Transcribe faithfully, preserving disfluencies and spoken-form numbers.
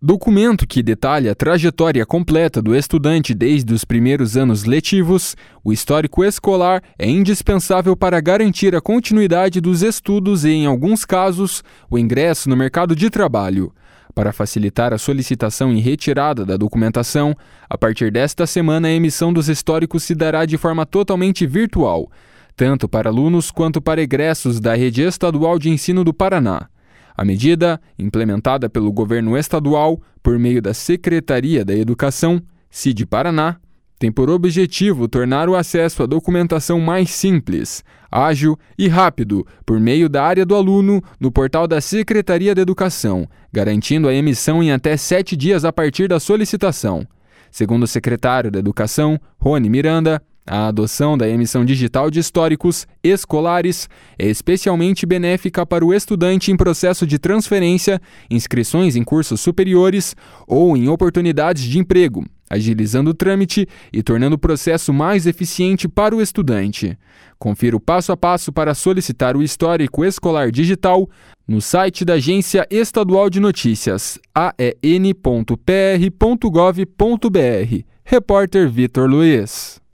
Documento que detalha a trajetória completa do estudante desde os primeiros anos letivos, o histórico escolar é indispensável para garantir a continuidade dos estudos e, em alguns casos, o ingresso no mercado de trabalho. Para facilitar a solicitação e retirada da documentação, a partir desta semana a emissão dos históricos se dará de forma totalmente virtual, tanto para alunos quanto para egressos da Rede Estadual de Ensino do Paraná. A medida, implementada pelo governo estadual por meio da Secretaria da Educação, C I D Paraná, tem por objetivo tornar o acesso à documentação mais simples, ágil e rápido por meio da área do aluno no portal da Secretaria da Educação, garantindo a emissão em até sete dias a partir da solicitação. Segundo o secretário da Educação, Rony Miranda, a adoção da emissão digital de históricos escolares é especialmente benéfica para o estudante em processo de transferência, inscrições em cursos superiores ou em oportunidades de emprego, agilizando o trâmite e tornando o processo mais eficiente para o estudante. Confira o passo a passo para solicitar o histórico escolar digital no site da Agência Estadual de Notícias, a e n ponto p r ponto gov ponto b r. Repórter Vitor Luiz.